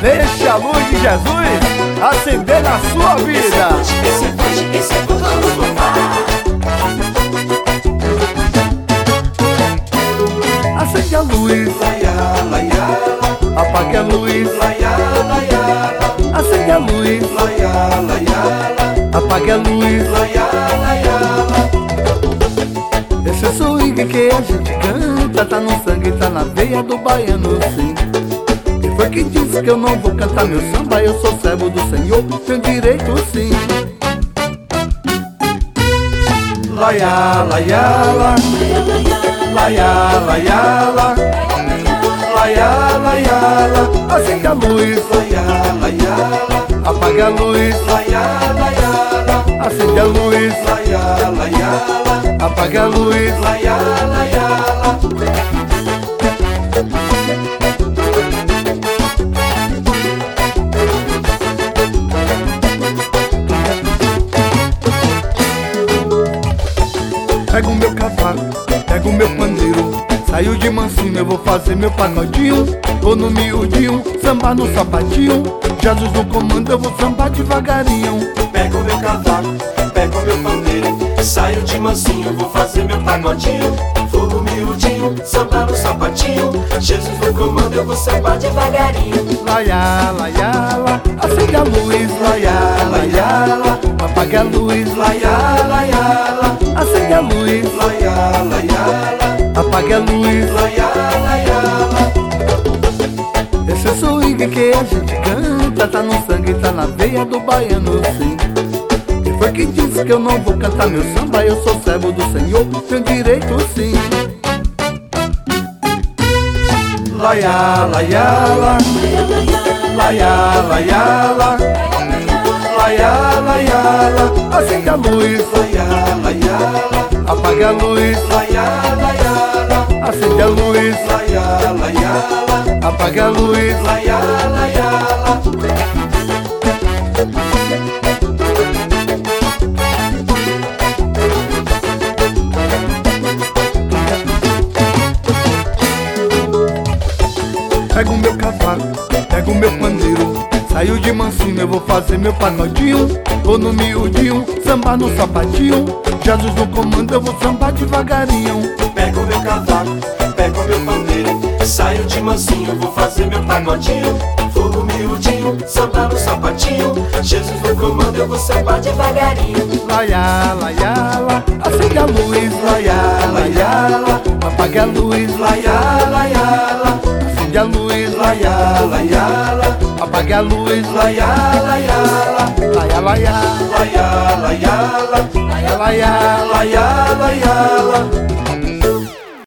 Deixa a luz de Jesus acender na sua vida. Esse é gostoso, vamos louvar. Acende a luz, apague a luz. Acende a luz, apague a luz. Esse swing que a gente canta tá no sangue, tá na veia do baiano, sim. Quem foi que disse que eu não vou cantar meu samba? Eu sou servo do Senhor, tenho direito sim. Laia, laia, la. Laia, laia, la. Laia, laia, la. Acende a luz, apague a luz. Acende a luz, apague a luz. Pego o meu cavaco, pego o meu pandeiro, saio de mansinho, eu vou fazer meu pagodinho. Vou no miudinho, sambar no sapatinho. Jesus no comando, eu vou sambar devagarinho. Pego meu cavaco, pego meu pandeiro, saio de mansinho, vou fazer meu pagodinho. Vou no miudinho, sambar no sapatinho. Jesus no comando, eu vou sambar devagarinho. Laia, laia, la. Acende a luz, laia, laia, la. Apague a luz, laia, laia, la. Acende a luz, apague a luz. Esse swing que a gente canta tá no sangue, tá na veia do baiano, sim. Quem foi que disse que eu não vou cantar meu samba? Eu sou servo do Senhor, tenho direito sim. Laia, laia, la. Laia, laia, la. Laia, laia, la. Acende a luz, apague a luz. Acende a luz, apague a luz. Pego o meu cavaco, pego o meu pandeiro, saio de mansinho, eu vou fazer meu pagodinho. Vou no miudinho, sambar no sapatinho. Jesus no comando, eu vou sambar devagarinho. Pego meu cavaco, pego meu pandeiro, saio de mansinho, vou fazer meu pagodinho. Vou no miudinho, sambar no sapatinho. Jesus no comando, eu vou sambar devagarinho. Laia, laia, la. Acende a luz, laia, laia, la. Apague a luz, laia, laia, la. Acende a luz, laia, laia, la. Apague a luz, laia, laia, la. Laia, laia, Laia, laia, la. laia, laia, Laia, laia,